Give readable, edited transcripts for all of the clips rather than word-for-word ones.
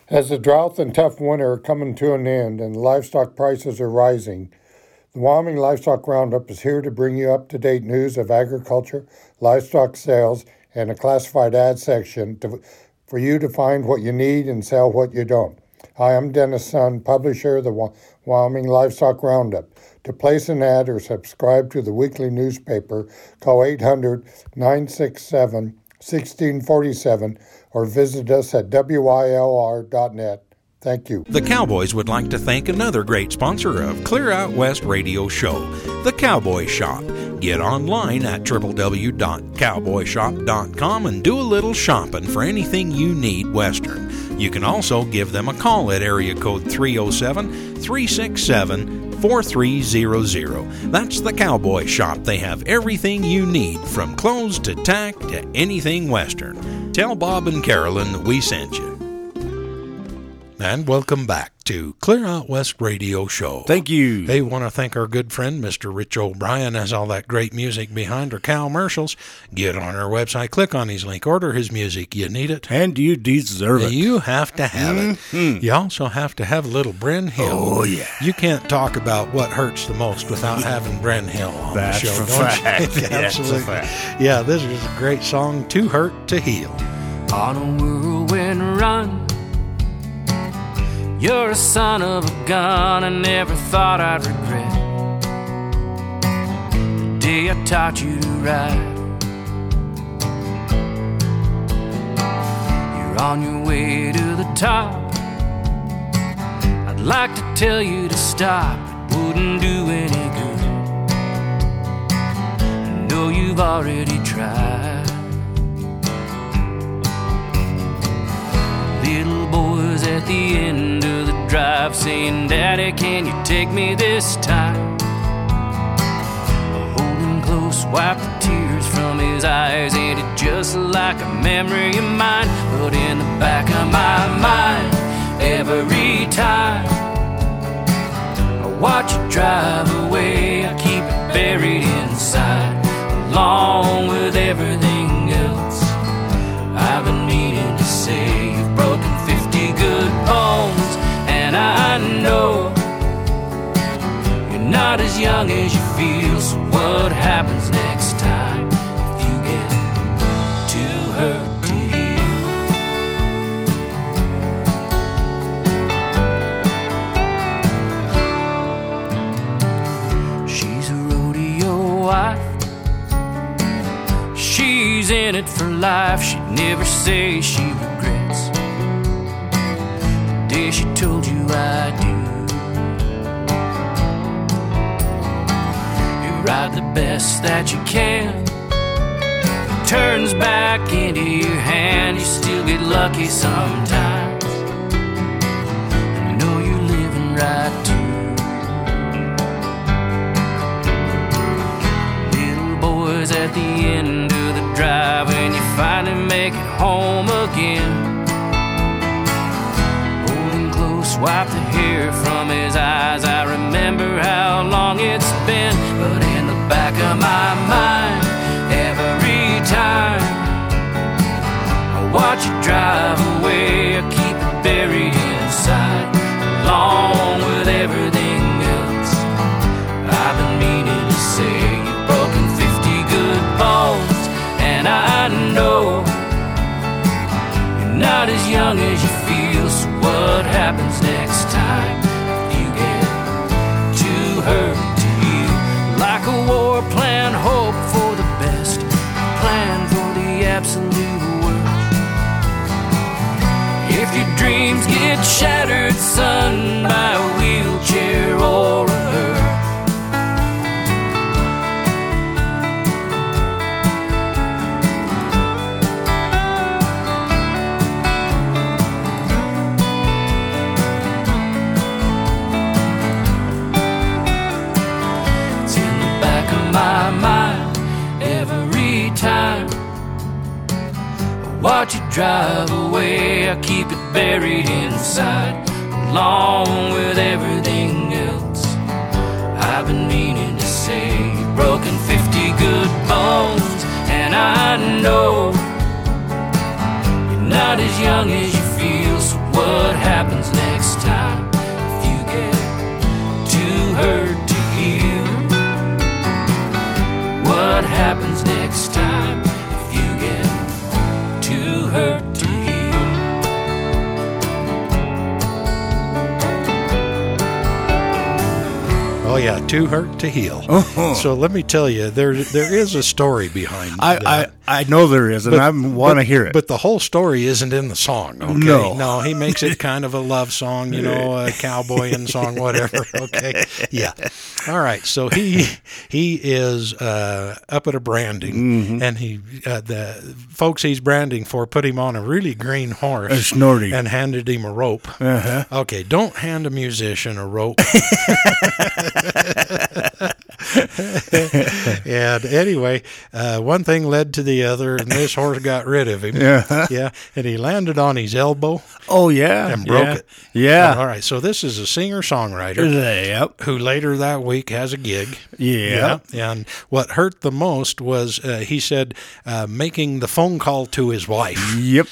As the drought and tough winter are coming to an end and livestock prices are rising, the Wyoming Livestock Roundup is here to bring you up-to-date news of agriculture, livestock sales, and a classified ad section for you to find what you need and sell what you don't. Hi, I'm Dennis Sun, publisher of the Wyoming Livestock Roundup. To place an ad or subscribe to the weekly newspaper, call 800-967-1647 or visit us at WYLR.net. Thank you. The Cowboys would like to thank another great sponsor of Clear Out West Radio Show, The Cowboy Shop. Get online at www.cowboyshop.com and do a little shopping for anything you need Western. You can also give them a call at area code 307-367-4300. That's The Cowboy Shop. They have everything you need, from clothes to tack to anything Western. Tell Bob and Carolyn that we sent you. And welcome back to Clear Out West Radio Show. Thank you. They want to thank our good friend, Mr. Rich O'Brien, has all that great music behind her commercials. Get on our website, click on his link, order his music. You need it. And you deserve it. You have to have it. You also have to have a little Bren Hill. Oh, yeah. You can't talk about what hurts the most without having Bren Hill on the show. That's a fact. Absolutely. That's a fact. Yeah, this is a great song, Too Hurt to Heal. On a whirlwind run, you're a son of a gun I never thought I'd regret. The day I taught you to ride. You're on your way to the top. I'd like to tell you to stop, it wouldn't do any good. I know you've already tried. Little boys at the end of the drive saying, Daddy, can you take me this time? I hold him close, wipe the tears from his eyes. Ain't it just like a memory of mine? But in the back of my mind, every time I watch you drive away, I keep it buried inside, along with everything else I've been meaning to say. Broken 50 good bones, and I know you're not as young as you feel. So what happens next time if you get too hurt to heal? She's a rodeo wife, she's in it for life. She'd never say she regrets the day she told you I do. You ride the best that you can, it turns back into your hand. You still get lucky sometimes. I know you're living right too. Little boys at the end of the drive, and you finally make it home again. Wipe the hair from his eyes. I remember how long it's been, but in the back of my mind, every time I watch you drive away, I keep it buried inside, along with everything else I've been meaning to say. You've broken 50 good bones, and I know you're not as young as you feel. So what happens next time if you get too hurt to heal? Like a war plan, hope for the best, plan for the absolute worst. If your dreams get shattered, son, by a wheelchair or a hearse, my mind every time I watch you drive away, I keep it buried inside, along with everything else I've been meaning to say. You've broken 50 good bones, and I know you're not as young as you feel. So what Oh yeah, too hurt to heal. So let me tell you, there is a story behind that. I know there is, and I want to hear it. But the whole story isn't in the song. Okay, no, he makes it kind of a love song, a cowboying song, whatever. Okay, yeah. All right, so he is up at a branding, and the folks he's branding for put him on a really green horse, snorty, and handed him a rope. Okay, don't hand a musician a rope. And anyway, one thing led to the other, and this horse got rid of him. Yeah, and he landed on his elbow. Oh, yeah. And broke it. Yeah. All right, so this is a singer-songwriter who later that week has a gig. Yeah. And what hurt the most was, he said, making the phone call to his wife. Yep.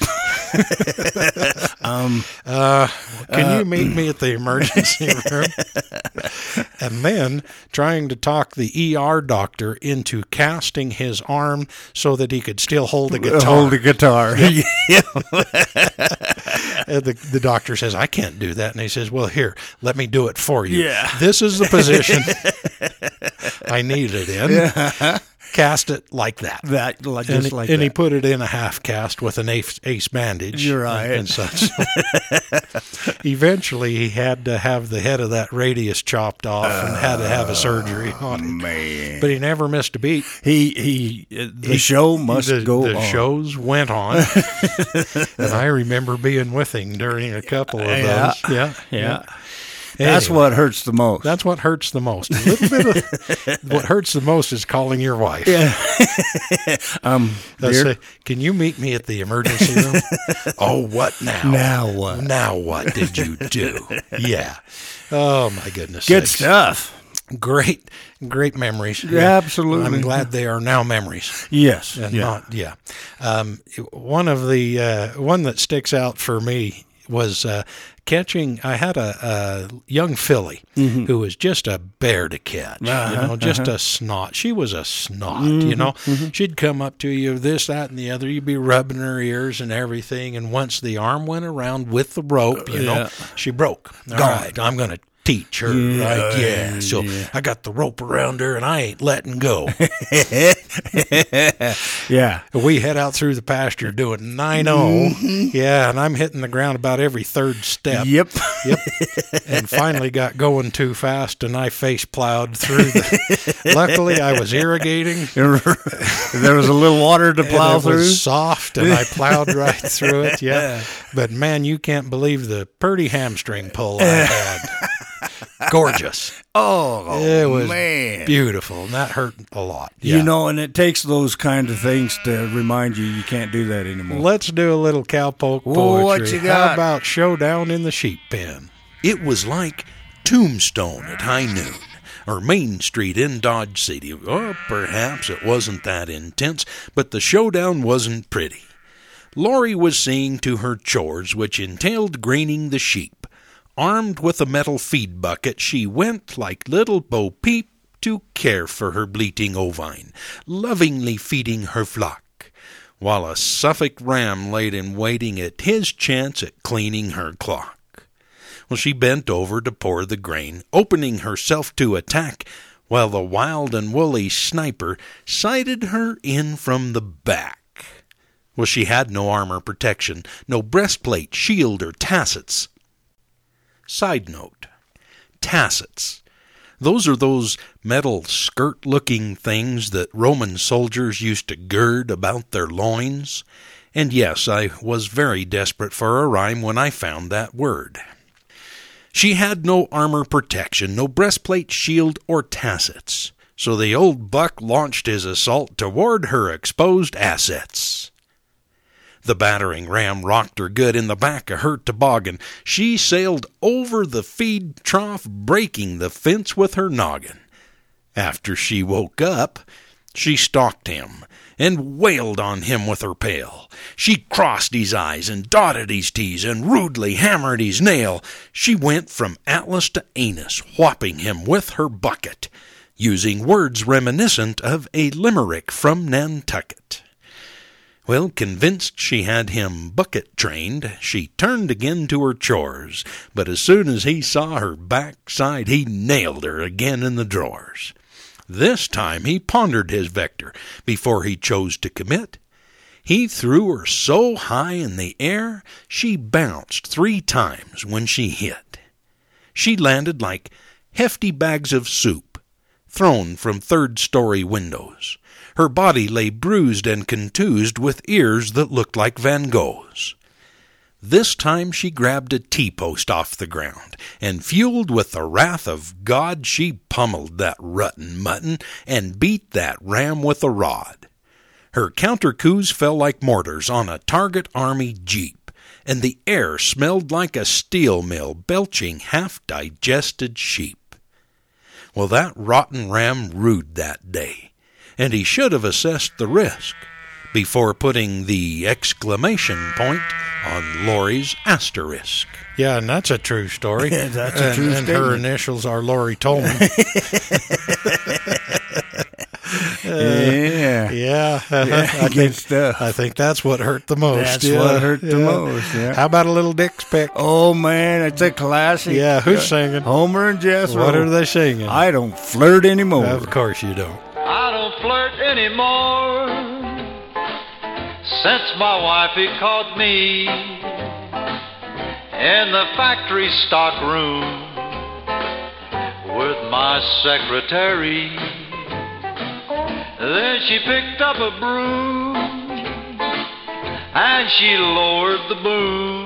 Can you meet me at the emergency room? And then trying to talk the ER doctor into casting his arm so that he could still hold the guitar. Yeah. And the doctor says, I can't do that. And he says, well, here, let me do it for you. Yeah. This is the position I need it in. Yeah. Cast it like that. And he put it in a half cast with an ace bandage. You're right. And such. Eventually, he had to have the head of that radius chopped off and had to have a surgery on it. Man. But he never missed a beat. The show must go on. The shows went on. And I remember being with him during a couple of those. Yeah. That's Anyway, what hurts the most. That's what hurts the most. A little bit of what hurts the most is calling your wife. Yeah. Say, can you meet me at the emergency room? Oh, what now? Now what? Now what did you do? Yeah. Oh, my goodness. Good sakes. stuff. Great memories. Yeah, absolutely. I'm glad they are now memories. Yes. And one of the one that sticks out for me was catching. I had a young filly who was just a bear to catch, just a snot. She was a snot, She'd come up to you, this, that, and the other. You'd be rubbing her ears and everything. And once the arm went around with the rope, she broke. All right, I'm going to teach her. So I got the rope around her and I ain't letting go. Yeah. We head out through the pasture doing 9-0. Yeah, and I'm hitting the ground about every third step. Yep. And finally got going too fast and I face plowed through luckily I was irrigating. There was a little water to plow through. It was soft and I plowed right through it. Yeah. But man, you can't believe the purty hamstring pull I had. Gorgeous. Oh, it was man. Beautiful, and that hurt a lot. Yeah. And it takes those kind of things to remind you can't do that anymore. Let's do a little cowpoke poetry. What you got? How about Showdown in the Sheep Pen? It was like Tombstone at high noon, or Main Street in Dodge City. Or perhaps it wasn't that intense, but the showdown wasn't pretty. Laurie was seeing to her chores, which entailed graining the sheep. Armed with a metal feed bucket, she went like little Bo Peep to care for her bleating ovine, lovingly feeding her flock, while a Suffolk ram laid in waiting at his chance at cleaning her clock. Well, she bent over to pour the grain, opening herself to attack, while the wild and woolly sniper sighted her in from the back. Well, she had no armor protection, no breastplate, shield, or tassets. Side note, tassets. Those are those metal skirt-looking things that Roman soldiers used to gird about their loins. And yes, I was very desperate for a rhyme when I found that word. She had no armor protection, no breastplate, shield, or tassets. So the old buck launched his assault toward her exposed assets. The battering ram rocked her good in the back of her toboggan. She sailed over the feed trough, breaking the fence with her noggin. After she woke up, she stalked him and wailed on him with her pail. She crossed his eyes and dotted his T's and rudely hammered his nail. She went from Atlas to Anus, whopping him with her bucket, using words reminiscent of a limerick from Nantucket. Well, convinced she had him bucket trained, she turned again to her chores, but as soon as he saw her backside, he nailed her again in the drawers. This time he pondered his vector before he chose to commit. He threw her so high in the air, she bounced 3 times when she hit. She landed like hefty bags of soup, thrown from 3rd-story windows. Her body lay bruised and contused with ears that looked like Van Gogh's. This time she grabbed a T-post off the ground, and fueled with the wrath of God, she pummeled that ruttin' mutton and beat that ram with a rod. Her counter-coups fell like mortars on a Target Army Jeep, and the air smelled like a steel mill belching half-digested sheep. Well, that rotten ram rued that day, and he should have assessed the risk before putting the exclamation point on Lori's asterisk. Yeah, and that's a true story. Yeah, that's a true and statement. her initials are Lori Tolman. Yeah. Good stuff. I think that's what hurt the most. That's what hurt the most, yeah. How about a little Dick's Pick? Oh, man, it's a classic. Yeah, who's singing? Homer and Jethro. What are they singing? I don't flirt anymore. Of course you don't. I don't flirt anymore since my wifey caught me in the factory stock room with my secretary. Then she picked up a broom and she lowered the boom.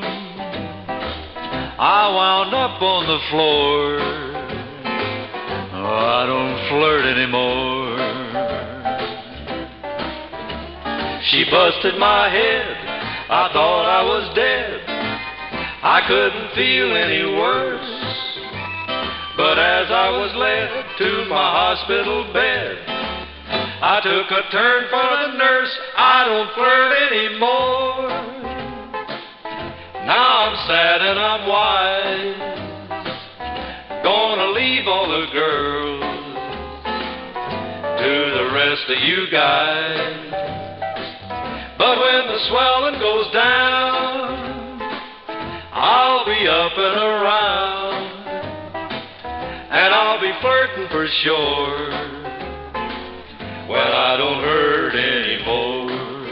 I wound up on the floor. Oh, I don't flirt anymore. She busted my head, I thought I was dead. I couldn't feel any worse. But as I was led to my hospital bed, I took a turn for the nurse. I don't flirt anymore. Now I'm sad and I'm wise, gonna leave all the girls to the rest of you guys. But when the swelling goes down, I'll be up and around, and I'll be flirting for sure when I don't hurt anymore.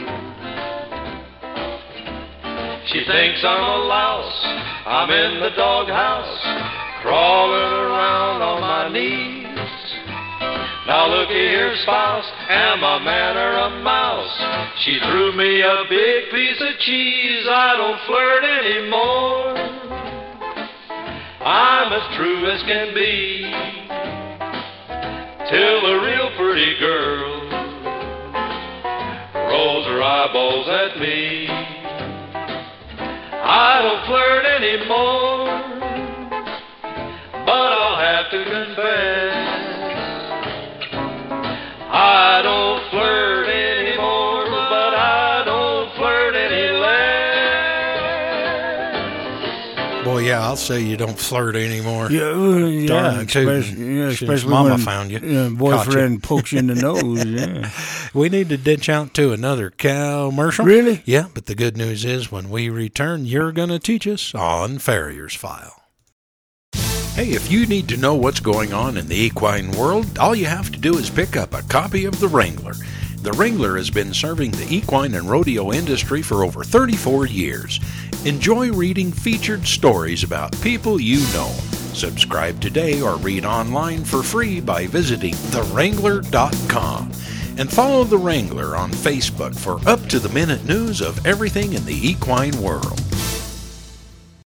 She thinks I'm a louse, I'm in the doghouse, crawling around on my knees. Now looky here, spouse, am I a man or a mouse? She threw me a big piece of cheese. I don't flirt anymore. I'm as true as can be, till a real pretty girl rolls her eyeballs at me. I don't flirt anymore, but I'll have to confess, I don't flirt anymore, but I don't flirt any less. Boy, yeah, I'll say you don't flirt anymore. Yeah, Darn tootin'. especially Mama when found you. Boyfriend pokes you in the nose. Yeah. We need to ditch out to another commercial. Really? Yeah, but the good news is when we return, you're going to teach us on Farrier's File. Hey, if you need to know what's going on in the equine world, all you have to do is pick up a copy of The Wrangler. The Wrangler has been serving the equine and rodeo industry for over 34 years. Enjoy reading featured stories about people you know. Subscribe today or read online for free by visiting TheWrangler.com. And follow The Wrangler on Facebook for up-to-the-minute news of everything in the equine world.